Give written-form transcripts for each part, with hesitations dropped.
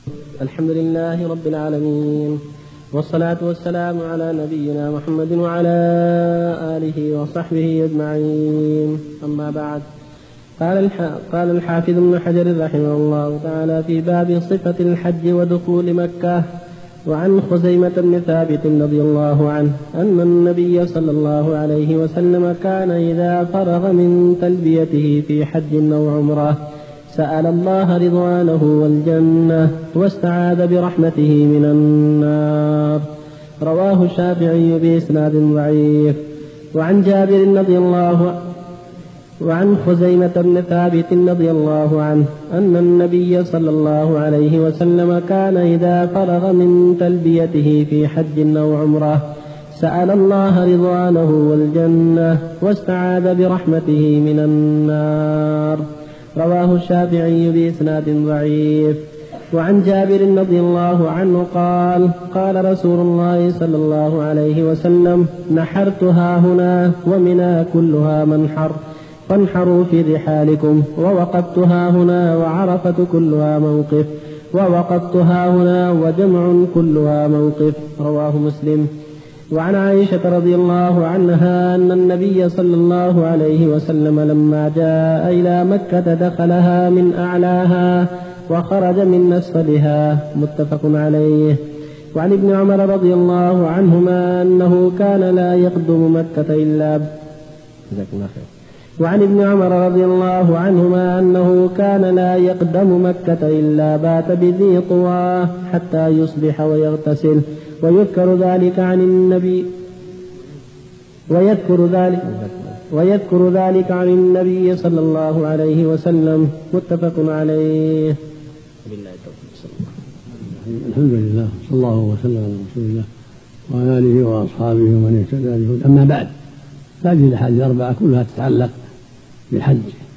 الحمد لله رب العالمين، والصلاة والسلام على نبينا محمد وعلى آله وصحبه أجمعين. أما بعد، قال الحافظ ابن حجر رحمه الله تعالى في باب صفة الحج ودخول مكة: وعن خزيمة بن ثابت رضي الله عنه أن النبي صلى الله عليه وسلم كان إذا فرغ من تلبيته في حج أو عمرة سأل الله رضوانه والجنة واستعاذ برحمته من النار. رواه الشافعي بإسناد ضعيف. وعن جابر رضي الله وعن خزيمة بن ثابت رضي الله عنه أن النبي صلى الله عليه وسلم كان إذا فرغ من تلبيته في حج أو عمرة سأل الله رضوانه والجنة واستعاذ برحمته من النار. رواه الشافعي بإسناد ضعيف. وعن جابر رضي الله عنه قال: قال رسول الله صلى الله عليه وسلم: نحرتها هنا ومنى كلها منحر فانحروا في رحالكم، ووقفتها هنا وعرفة كلها موقف، ووقفتها هنا وجمع كلها موقف. رواه مسلم. وعن عائشة رضي الله عنها أن النبي صلى الله عليه وسلم لما جاء إلى مكة دخلها من أعلاها وخرج من أسفلها. متفق عليه. وعن ابن عمر رضي الله عنهما أنه كان لا يقدم مكة إلا وعن ابن عمر رضي الله عنهما أنه كان لا يقدم مكة إلا بات بذي طوى حتى يصبح ويغتسل، ويذكر ذلك عن النبي صلى الله عليه وسلم. متفق عليه. الحمد لله، صلى الله وسلم على رسول الله وعلى آله وأصحابه ومن اهتدى بهداه. أما بعد، هذه الأحاديث الأربعة كلها تتعلق بالحج.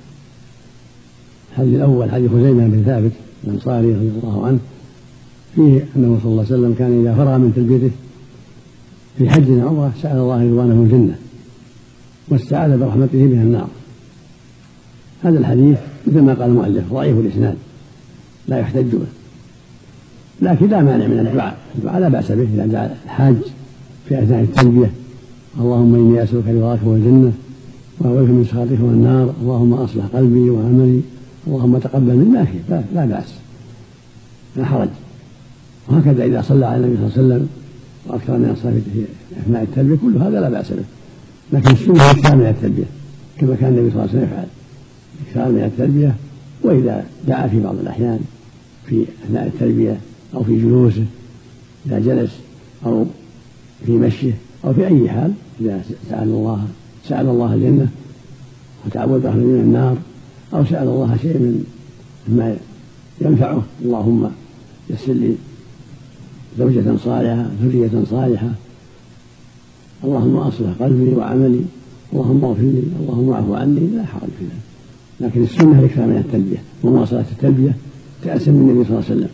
الحج الأول حج خزيمة بن ثابت الأنصاري رضي الله عنه، فيه أنه صلى الله عليه وسلم كان إذا فرغ من تلبيته في حج أو عمرة سأل الله رضوانه الجنة واستعاذ برحمته من النار. هذا الحديث مثل ما قال المؤلف ضعيف الإسناد لا يحتج به، لكن لا مانع من الدعاء لا بأس به إذا دعا الحاج في أثناء التلبية: اللهم إني أسألك رضاك والجنة وأعوذ من سخطك والنار، اللهم أصلح قلبي وعملي، اللهم تقبل مني. لا بأس، لا حرج. وهكذا إذا صلى على النبي صلى الله عليه وسلم وأكثر من الصلاة في أثناء التلبية كل هذا لا بأس به، لكن السنة إكثار من التلبية كما كان النبي صلى الله عليه وسلم يفعل، إكثار من التلبية. وإذا دعا في بعض الأحيان في أثناء التلبية أو في جلوسه إذا جلس أو في مشيه أو في أي حال، إذا سأل الله الجنة وتعوذ برحمته من النار أو سأل الله شيء مما ينفعه: اللهم يسر لي زوجة صالحة ذرية صالحة، اللهم أصلح قلبي وعملي، اللهم اغفر لي، اللهم اعف عني، لا حرج في ذلك. لكن السنة الإكثار من التلبية ومواصلة التلبية تأسم من النبي صلى الله عليه وسلم،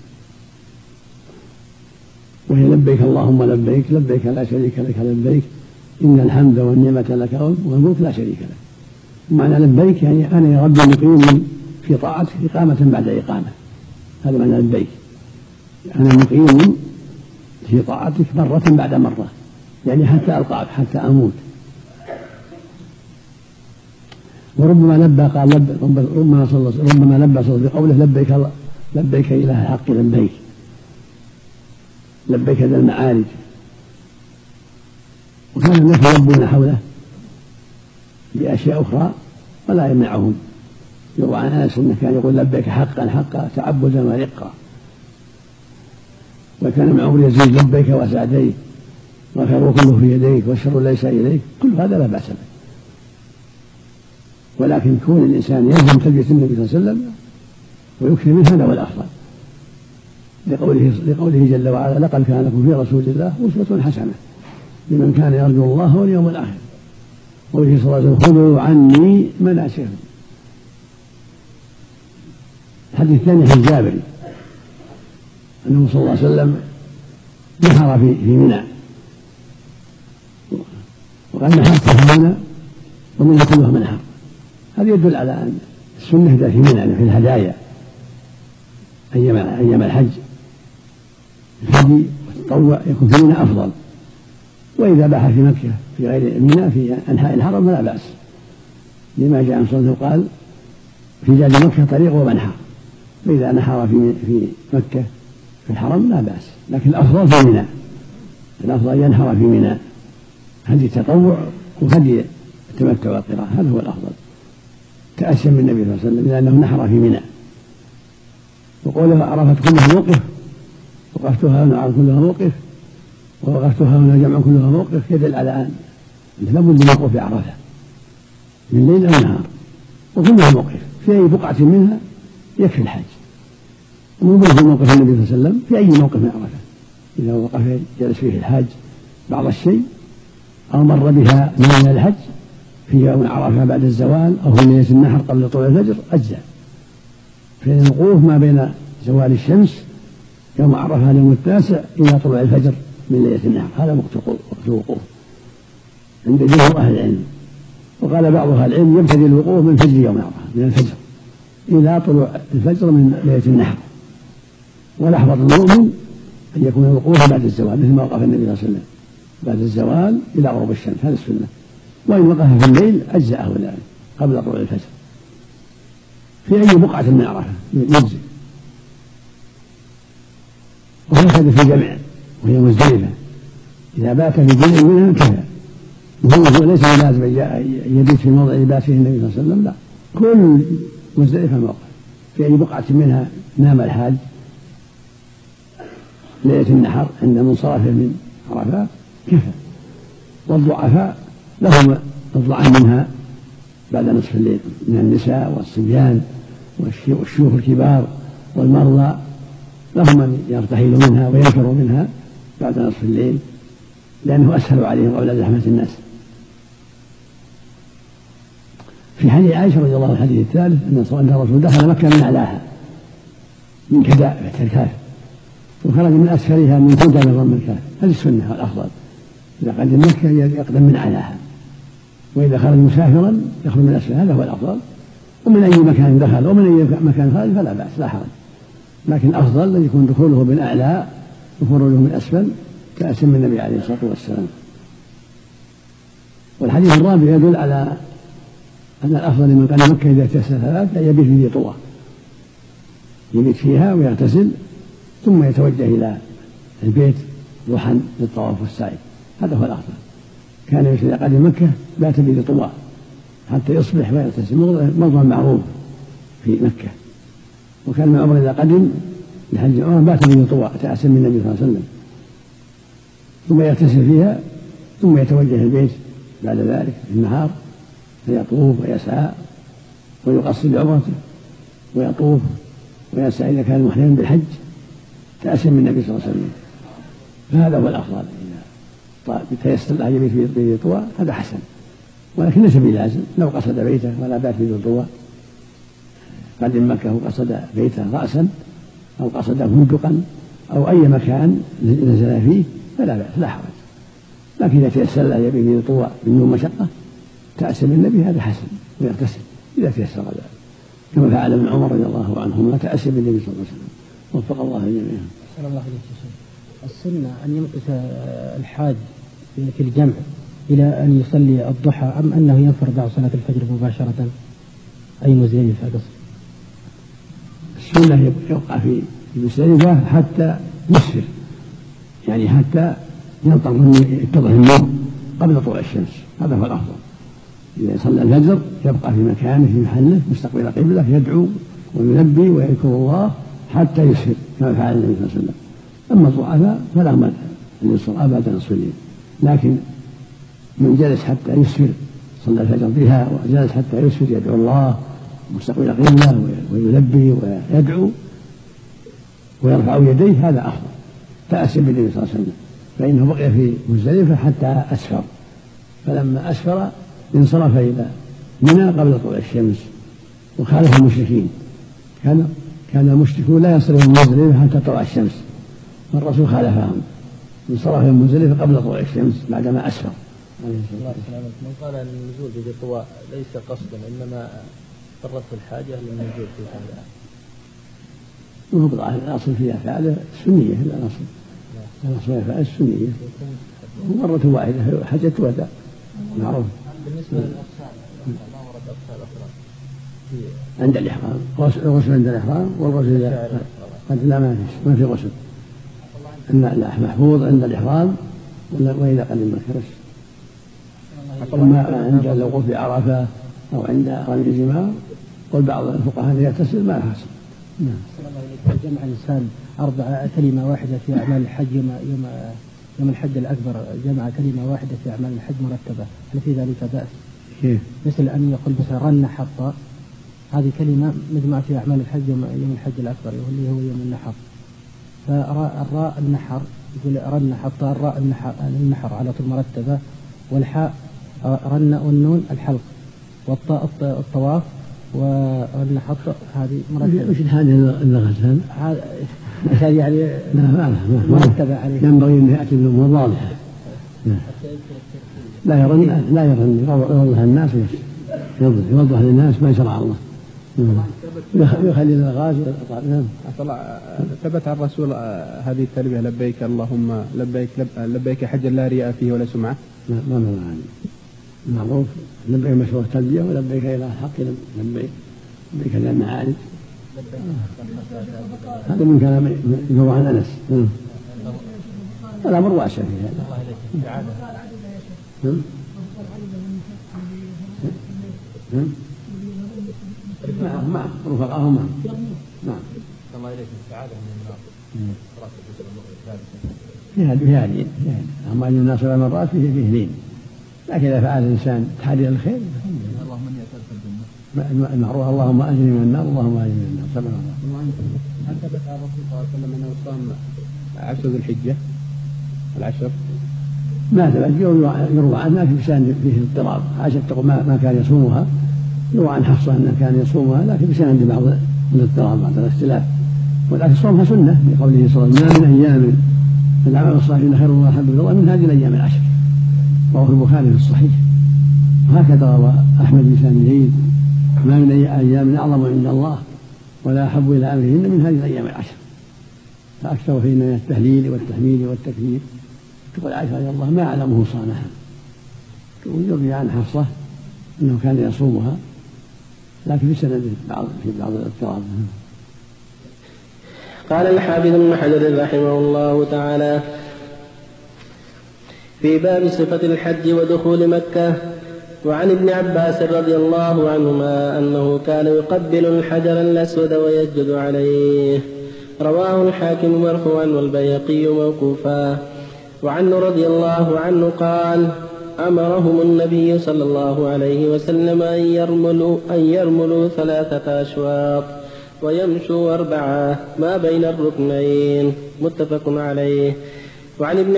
وهي لبيك اللهم لبيك لبيك لا شريك لك لبيك إن الحمد والنعمة لك والملك لا شريك لك. معنى لبيك يعني أنا يا ربي مقيم في طاعتك إقامة بعد إقامة، هذا معنى لبيك. أنا مقيم في طاعتك مرة بعد مرة، يعني حتى ألقاك حتى أموت. وربما لبى قال ربما لبى بقوله لبيك إله الحق لبيك ذا المعارج. وكان الناس يلبون حوله بأشياء أخرى ولا يمنعهم. يروى عن أنس أنه كان يقول لبيك حقا تعبدا ورقا. وكان معه يزيد لبيك وسعديك والخير كله في يديك والشر ليس إليك. كل هذا لا بأس به، ولكن كون الإنسان يلزم تلبية النبي صلى الله عليه وسلم ويكثر منه هذا هو الأفضل، لقوله جل وعلا: لقد كان لكم في رسول الله أسوة حسنة لمن كان يرجو الله واليوم الآخر. قوله صلى الله عليه وسلم: خذوا عني مناسككم. الحديث الثاني عن جابر أنه صلى الله عليه وسلم نحر في منى، وقال: نحرت منى ومنى كلها منحر. هذا يدل على أن السنة في منى في الهدايا أيام الحج الهدي والتطوع يكون في منى أفضل، وإذا باح في مكة في غير منى في أنحاء الحرم فلا بأس، لما جاء عن صلى قال في جاد مكة طريق ومنحر، فإذا نحر في مكة في الحرم لا بأس، لكن الأفضل في منى، الأفضل ينحر في منى هدي التطوع وهدي التمتع والقراءة، هذا هو الأفضل تأسيا من النبي صلى الله عليه وسلم لأنه نحر في منى. وقوله عرفت كلها موقف، وقفتها هنا عرفت كلها موقف، ووقفتها هنا جمع كلها موقف، يدل على أن لابد من وقوف عرفة من ليل أو نهار، وكلها موقف في أي بقعة منها يكفي الحج، ومن في موقف النبي صلى الله عليه وسلم في أي موقف من عرفة، إذا وقف جلس فيه الحاج بعض الشيء أو مر بها من الحج في يوم عرفة بعد الزوال أو في ليلة النحر قبل طلوع الفجر أجزاء، فإن الوقوف ما بين زوال الشمس يوم عرفة اليوم التاسع إلى طلوع الفجر من ليلة النحر، هذا وقت الوقوف عند جمهور أهل العلم. وقال بعض أهل العلم يبتدي الوقوف من فجر يوم عرفة من الفجر إلى طلوع الفجر من ليلة النحر، والأحوط المؤمن أن يكون الوقوف بعد الزوال مثل ما وقف النبي صلى الله عليه وسلم بعد الزوال إلى غروب الشمس، هذا السنة، وإن وقف في الليل أجزأه ذلك قبل طلوع الفجر في أي بقعة من عرفة يجزي. وهكذا في جمع وهي مزدلفة إذا بات في جمع منها كفى، وهو ليس لازم أن يبيت في موضع باته النبي صلى الله عليه وسلم، لا، كل مزدلفة موقف في أي بقعة منها نام الحاج ليلة النحر عند منصرفه من عرفات كفى. والضعفاء لهم يطلعن منها بعد نصف الليل من النساء والصبيان والشيوخ الكبار والمرضى، لهم أن يرتحلوا منها وينفروا منها بعد نصف الليل لأنه أسهل عليهم قبل زحمة الناس. في حديث عائشة رضي الله عنها الحديث الثالث أن الرسول دخل مكة من أعلاها من كداء الكاف وخرج من أسفلها من كداء من ضم الكاف، هذه السنة والأفضل، إذا قدم مكة يقدم من أعلاها، وإذا خرج مسافرا يخرج من أسفلها، هذا هو الأفضل، ومن أي مكان دخل ومن أي مكان خرج فلا بأس لا حرج، لكن الأفضل أن يكون دخوله من أعلى وخروجه من أسفل كأسم النبي عليه الصلاة والسلام. والحديث الرابع يدل على أن الأفضل لمن قدم مكة إذا اغتسل ثلاث أن يبيت في ذي طوى، يبيت فيها ويغتسل ثم يتوجه إلى البيت ضحى للطواف والسعي، هذا هو الأفضل. كان إذا قدم مكة بات بذي طوى حتى يصبح ويغتسل، موضع معروف في مكة. وكان من عمر إذا قدم لحج عمر بات بذي طوى تأسم من النبي صلى الله عليه وسلم، ثم يغتسل فيها ثم يتوجه البيت بعد ذلك في النهار فيطوف ويسعى ويقصد عمرته ويطوف ويسعى إذا كان محرما بالحج تأسم من النبي صلى الله عليه وسلم، فهذا هو الأفضل. طيب تيسر له يبيت في ذي طوى هذا حسن، ولكن ليس بلازم، لو قصد بيته ولا بات في ذي طوى قدم مكة وقصد بيته رأسا أو قصد فندقا أو أي مكان نزل فيه فلا بأس لا حرج، لكن إذا تيسر له يبيت في ذي طوى من دون مشقة تأسم النبي هذا حسن ويغتسل إذا تيسر ذلك، كما فعل ابن عمر رضي الله عنهما تأسم النبي صلى الله عليه وسلم، وفق الله جميعا. صلى الله عليه وسلم. السنة أن يمكث الحاج في الجمع إلى أن يصلي الضحى أم أنه ينفر بعد صلاة الفجر مباشرة أي مزدلفة قصر؟ السنة يبقى في مزدلفة حتى يسفر، يعني حتى يتضح النور قبل طلوع الشمس، هذا هو الأفضل. إذا صلى الفجر يبقى في مكانه في محله مستقبل قبله يدعو ويلبي ويذكر الله حتى يسفر كما فعل النبي صلى الله عليه وسلم. أما الضعفاء فلا مانع أن يصلى بعد نصف الليل، لكن من جلس حتى يسفر صلى الفجر بها وجلس حتى يسفر يدعو الله مستقبل قبله ويلبي ويدعو ويرفع يديه هذا أفضل تأسم بالنبي صلى الله عليه وسلم، فإنه بقي في مزدلفة حتى أسفر، فلما أسفر انصرف إلى منى قبل طلوع الشمس وخالف المشركين، كان المشركون لا يصلون من مزدلفة حتى تطلع الشمس، والرسول خالفهم انصرف من مزدلفة قبل طلوع الشمس بعدما أسفر. من قال أن النزول في ذي طوى ليس قصدا إنما اضطرته الحاجة للنزول في هذا، وهو بضعة الأصل في أفعاله السنية، الأصل في أفعاله السنية، مرة واحدة حجة الوداع معروف. بالنسبة للأغسال ما ورد أغسال أخرى عند الإحرام، الغسل عند الإحرام والغسل قد لا ما في غسل، لا محفوظ عند الإحرام وإذا قدم الكرش. أما عند الوقوف بعرفة أو عند رمي الجمار قل بعض الفقهاء يغتسل ما يحصل. جمع الإنسان 4 كلمة واحدة في أعمال الحج يوم الحج الأكبر، جمع كلمة واحدة في أعمال الحج مرتبة، هل في ذلك بأس؟ مثل أن يقول مثلا رن حط، هذه كلمة مجموعة في أعمال الحج يوم الحج الأكبر واللي هو يوم النحر، فالراء النحر يقول رن حط، الراء النحر على طول مرتبة، والحاء رن والنون الحلق، والطاء الطواف، ورن حط هذه مرتبة. وش هذه اللغة؟ عشان يعني مرتبة عليه، ينبغي أن يأتي بالأمور واضحة. لا يرن يوضح الناس، يوضح للناس ما شرع الله، يخلي الغاز. ثبت عن الرسول هذه التلبية لبيك اللهم لبيك لبيك حجا لا رياء فيه ولا سمعة؟ ما معروف لبيك مشروع التلبية، ولبيك إلى الحق لبيك إلى المعارج. هذا من كلام يروى عن أنس. الأمر واسع في هذا. نعم رفقاهم. نعم الله إليك السعادة من النار في هذه أما أن الناس مرات فيه لين، لكن إذا فعل الإنسان تحري الخير اللهم إني أسألك الجنة المعروف اللهم أجرني من النار، اللهم أجرني من النار. سبحان الله. هل ثبت عن الرسول صلى الله عليه وسلم أنه صام 10 ذي الحجة العشر؟ ما ثبت، يروى عنه لكن فيه اضطراب. عائشة تقول ما كان يصومها، يروى عن حفصة أنه كان يصومها لكن بسند بعض الاضطراب بعض الاختلاف، ولكن صومها سنة لقوله صلى الله عليه وسلم: من أيام العمل الصالح خير وأحب إلى الله من هذه الأيام العشر. رواه البخاري في الصحيح. وهكذا روى أحمد بن سامي: ما من أيام أعظم عند الله ولا أحب إلى أمرهن من هذه الأيام العشر. فأكثر فينا من التهليل والتحميد والتكبير. تقول عائشة رضي الله ما أعلمه صانها، ويروي عن حفصة أنه كان يصومها لكن في سند في بعض الاضطراب. قال الحافظ ابن حجر رحمه الله تعالى: في باب صفة الحج ودخول مكة. وعن ابن عباس رضي الله عنهما أنه كان يقبل الحجر الأسود ويسجد عليه. رواه الحاكم مرفوعا والبيهقي موقوفا. وعنه رضي الله عنه قال: أمرهم النبي صلى الله عليه وسلم أن يرملوا 3 أشواط ويمشوا 4 ما بين الركنين. متفق عليه. وعن ابن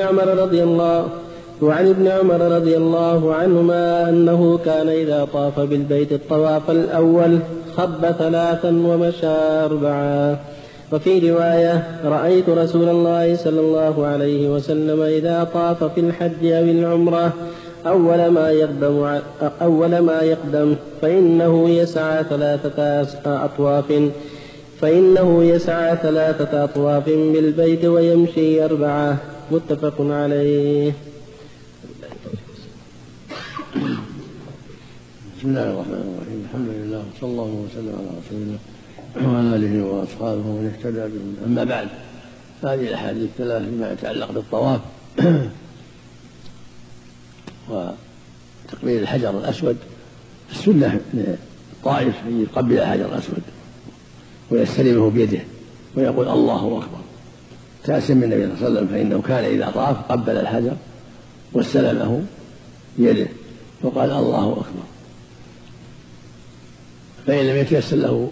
عمر رضي الله عنهما أنه كان إذا طاف بالبيت الطواف الأول خب 3 ومشى 4. وفي رواية: رأيت رسول الله صلى الله عليه وسلم إذا طاف في الحج أو العمرة أول ما يقدم فإنه يسعى 3 أطواف بالبيت ويمشي 4. متفق عليه. بسم الله الرحمن الرحيم. الحمد لله وصلى الله وسلم على رسول الله وعلى آله وأصحابه ومن اهتدى بهم. أما بعد، هذه الأحاديث الثلاث فيما يتعلق بالطواف وتقبيل الحجر الأسود. السنة للطائف أن يقبل الحجر الأسود ويستلمه بيده ويقول الله أكبر تأسيا من النبي صلى الله عليه وسلم، فإنه كان إذا طاف قبل الحجر واستلمه بيده وقال الله أكبر. فإن لم يتيسر له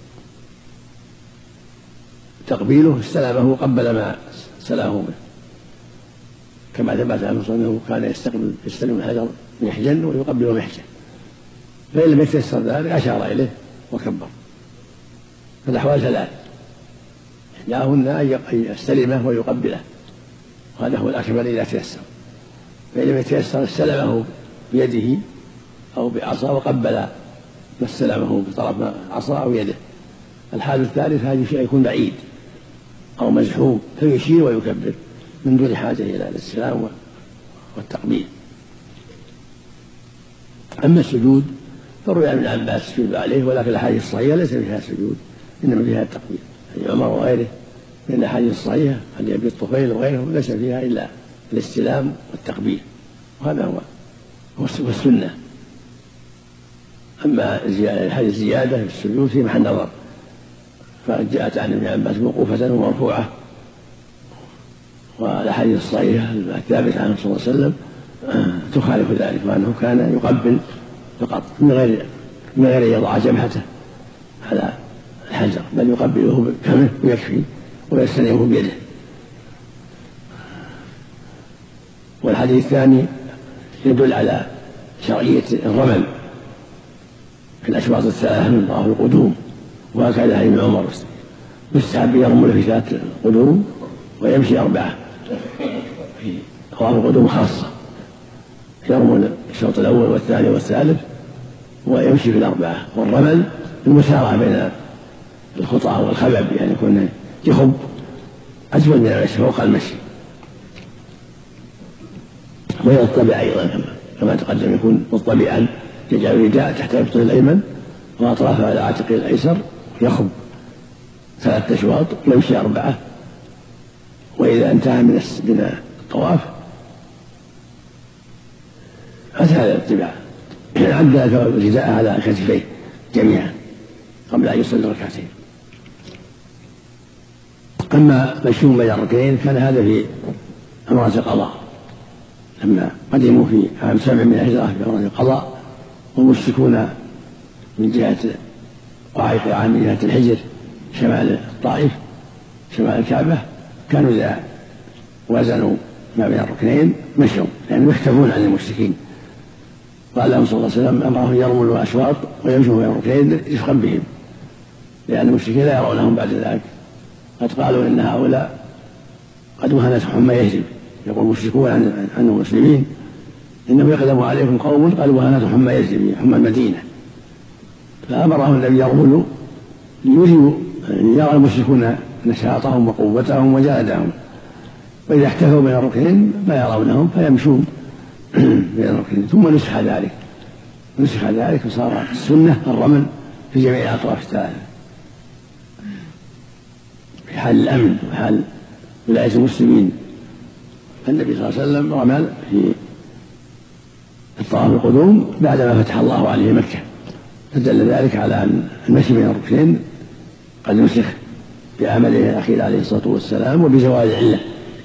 تقبيله استلمه قبل ما استلمه منه، كما ثبت عنه أنه كان يستلم الحجر محجا ويقبله محجا. فإن لم يتيسر ذلك أشار إليه وكبر. فالأحوال 3: إحداهن أن يستلمه ويقبله، وهذا هو الأكمل إذا تيسر. فإن لم يتيسر استلمه بيده أو بعصا وقبل ما استلمه بطرف عصا أو يده. الحال الثالث: هذا الشيء يكون بعيد أو مزحوم فيشير ويكبر من دون حاجة إلى الاستلام والتقبيل. أما السجود فروي عن ابن عباس السجود عليه، ولكن الأحاديث الصحيحة ليس فيها سجود، إنما فيها التقبيل. يعني عمر وغيره من الأحاديث الصحيحة عن أبي الطفيل وغيره ليس فيها إلا الاستلام والتقبيل، وهذا هو السنة. أما الحديث زيادة في السجود في محل نظر، فجاءت عن ابن عباس موقوفة ومرفوعة، والأحاديث الصحيحة الثابتة عنه صلى الله عليه وسلم تخالف ذلك، وأنه كان يقبل فقط من غير أن يضع جبهته على الحجر، بل يقبله بفمه ويكفي ويستلمه بيده. والحديث الثاني يدل على شرعية الرمل في الأشواط الثلاثة من طواف القدوم، وهكذا ابن عمر يستحب يرمل في ذات القدوم ويمشي 4 في طواف القدوم خاصة، يرمل الشوط الأول والثاني والثالث ويمشي في 4. والرمل المسارعة بين الخطى والخبب، يعني يكون يخب أجمل من المشي فوق المشي، ويطبع أيضا كما تقدم، يكون مطبعا يجعل الرداء تحت إبطه الأيمن وأطرافه على عاتقه الأيسر، يخب 3 أشواط ويمشي 4. وإذا انتهى من الطواف أتى هذا الاتباع، عد الرداء على كتفيه جميعا قبل أن يصلي ركعتين. أما مشيهم بين الركعتين كان هذا في أمرة القضاء، لما قدموا في عام 7 من الهجرة في أمرة القضاء والمشركون من جهة وعيق عام من جهة الحجر شمال الطائف شمال الكعبة، كانوا إذا وزنوا ما بين الركنين مشوا، لأنهم يختفون عن المشركين. قال لهم صلى الله عليه وسلم أمرهم يرملوا الأشواط ويمشوا بين الركنين رفقا بهم، لأن المشركين لا يرونهم بعد ذلك. قد قالوا إن هؤلاء قد وهنتهم ما يهزم، يقول المشركون عن المسلمين إنه يقدم عليكم قوم قد وهنتهم ما يهزم حمى المدينة، فأمرهم الذي يرملوا ليريوا أن يرى المشركون نشاطهم وقوتهم وجهدهم، وإذا احتفوا بين الركنين ما يرونهم فيمشون بين الركنين. ثم نسخ ذلك وصار السنة الرمل في جميع الأطراف الثلاثة في حال الأمن وحال ولاية المسلمين. النبي صلى الله عليه وسلم رمل في الطواف القدوم بعدما فتح الله عليه مكة، فدل ذلك على أن المشي بين الركنين قد نسخ بعمله الأخير عليه الصلاة والسلام وبزوال العلة.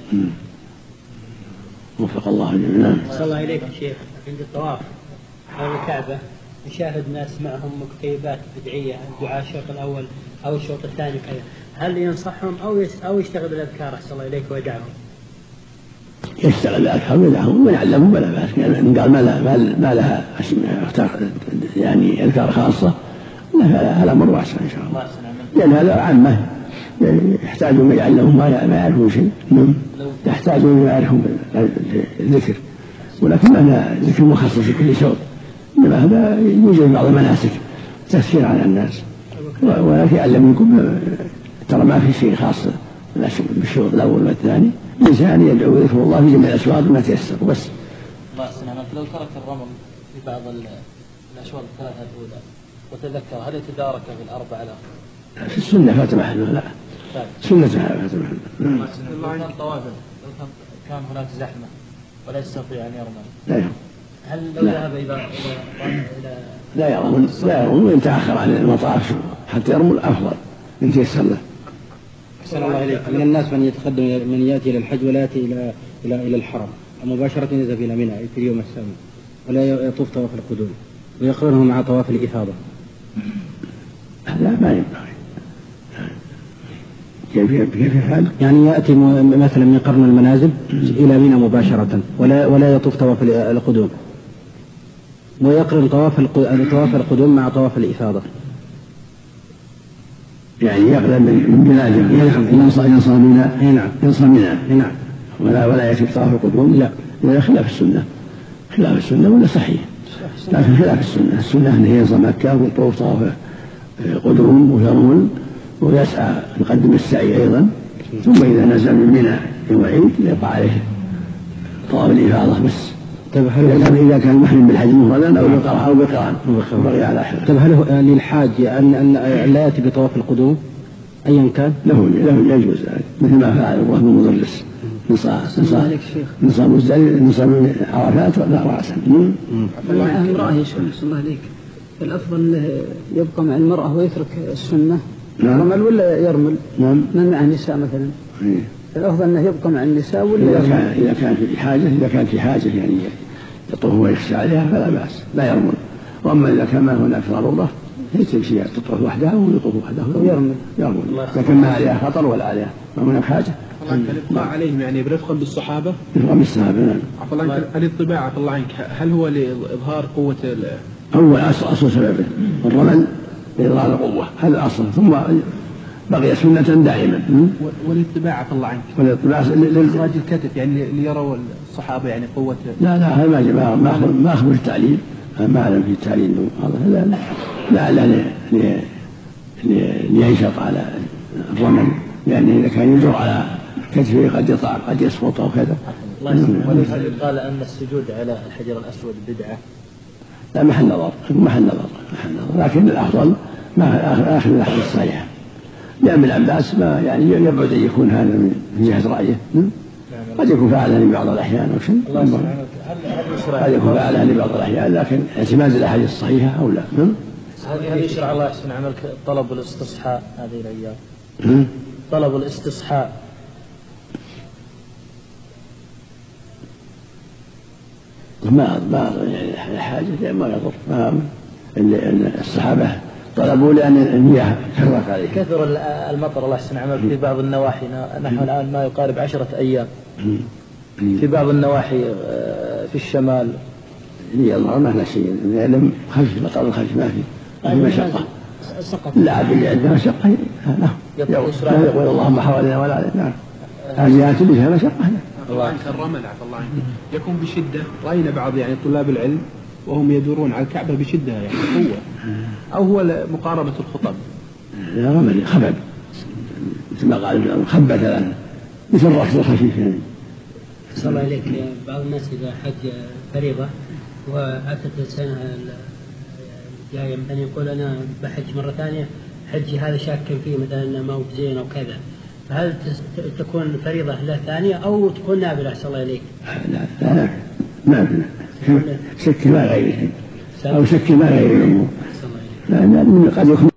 وفق الله جميعا. صلى الله إليك شيخ، عند الطواف حول الكعبة نشاهد ناس معهم مكتيبات بدعية، الدعاء الشوط الأول أو الشوط الثاني كذا، هل ينصحهم أو يشتغل بالأذكار أحسن الله إليك ويدعهم؟ يشتغل بالأذكار ويدعهم ويعلمهم بلا بأس، يعني قال ما لها يعني أذكار خاصة، هذا أمر واسع إن شاء الله، لأن هذا عامة يحتاجون من يعلمهم ما يعرفون شيء، يحتاجون من يعرفون الذكر، ولكن هذا ذكر مخصص لكل شوط، إنما هذا يوجد بعض المناسك تسهيل على الناس، ولكن يعلمكم ترى ما في شيء خاص بالشوط الأول والثاني، الإنسان يدعو ذكر الله في جميع الأشواط ما تيسر بس. الله يسلمك، لو ترك الرمل في بعض الأشواط الثلاثة الأولى وتذكر هل يتدارك في الأربعة الأخرى؟ في السنة فات محله، لا سنة فات محله. لو كان طوافل، لو كان هناك زحمة ولا يستطيع أن يرمل، لا يرمل. هل لو ذهب إلى لا يرمل وإن تأخر عن المطاف حتى يرمل أفضل إن تيسر له. أحسن الله إليك. من الناس من يتقدم من يأتي إلى الحج ولا يأتي إلى الحرم مباشرة يذهب إلى منى في اليوم السابع ولا يطوف طواف القدوم ويقرنه مع طواف الإفاضة، لا ما ينبغي. كيف يفعل؟ يعني يأتي مثلا من قرن المنازل إلى منى مباشرة ولا يطوف طواف القدوم ويقرن طواف القدوم مع طواف الإفاضة، يعني يقرن من بلاد ينصى منى ولا يأتي بطواف القدوم، لا ولا خلاف السنة ولا صحيح، لكن خلاف السنة أنه ينصى مكة ويطوف طواف قدوم ويرمل ويسعى يقدم السعي أيضا ثم إذا نزل من منى يوم العيد يقع عليه طواف الإفاضة بس. إذا كان محرم بالحج مفردا أو بقران بقي على حرم. طيب هل للحاج أن لا يأتي بطواف القدوم أيا كان؟ له يجوز ذلك مثل ما فعل الله المدرس نصاب عرفات ولا رأسا. امرأة يا شيخ الله عليك الأفضل يبقى مع المرأة ويترك السنة يرمل ولا يرمل؟ نعم. من مع النساء مثلا الأفضل أنه يبقى مع النساء ولا يرمل؟ إذا كان في حاجة يعني يطوف ويخشى عليها فلا بأس لا يرمل. وأما إذا كان هناك ضرورة تمشي تطوف وحدها ويطوف وحده ويرمل لكن ما عليها خطر ولا عليها ما هناك حاجة. الإبقاء عليهم يعني برفقا بالصحابة. برفقا بالصحابة نعم. عفوا الله عنك الانطباع عفوا الله عنك هل هو لإظهار قوة أول أصل سببه الرمل لإظهار القوة هذا الأصل ثم بقي سنة دائما. والانطباع عفوا الله عنك لإخراج الكتف يعني ليروا الصحابة يعني قوة. لا هذا ما أخبر التعليل ما أعلم في التعليل هذا لعله لينشط على الرمل يعني إذا كان يجر على كتفه قد يطع قد يسقط أو كذا. ولهذا قال أن السجود على الحجر الأسود بدعة. لا محل نظر لكن الأفضل ما آخر الأحاديث الصحيحة لأن ابن عباس ما يعني يبعد أن يكون هذا من جهة رأيه قد يكون فعلها لبعض الأحيان أو شيء قد يكون فعلها لبعض الأحيان لكن اعتماد الأحاديث الصحيحة أو لا. هل يشرع الله يحسن عملك طلب الاستصحاء هذه الأيام؟ طلب الاستصحاء ما يعني حاجة ما يضر الصحابة طلبوا لأن المياه كثرت عليه. كثر المطر الله يحسن عملك في بعض النواحي نحن الآن ما يقارب 10 أيام في بعض النواحي في الشمال. الله ما لا شيء لم خفيف مطر خفيف ما في مشقة لا باللي عنده مشقة يقول اللهم حوالينا ولا علينا. نعم هذه اللي فيها مشقة. الله عنك الرمل عفوا الله عنك يكون بشدة رأينا بعض يعني طلاب العلم وهم يدورون على الكعبة بشدة يعني قوة أو هو مقاربة الخطب. لا رمل خبب مثل ما قال خبة ثلاثة مثل الركض الخفيف يعني. صلى الله عليك بعض الناس إذا حج فريضة وأتت السنة الجاية مثلا يقول أنا بحج مرة ثانية حجي هذا شاكا فيه مثلا ما هو زين أو كذا فهل تكون فريضة له ثانية أو تكون نافلة صلى الله عليك؟ لا نافلة شك ما غير شيء أو شك ما غير الأمور لأن قد يكون